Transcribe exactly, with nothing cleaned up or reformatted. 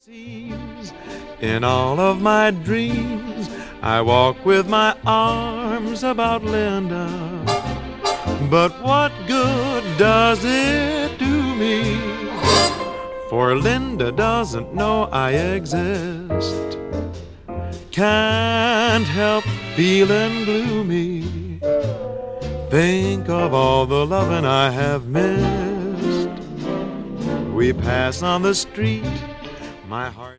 seems in all of my dreams I walk with my arms about Linda, but what good does it do me? For Linda doesn't know I exist. Can't help feeling gloomy. Think of all the loving I have missed. We pass on the street, my heart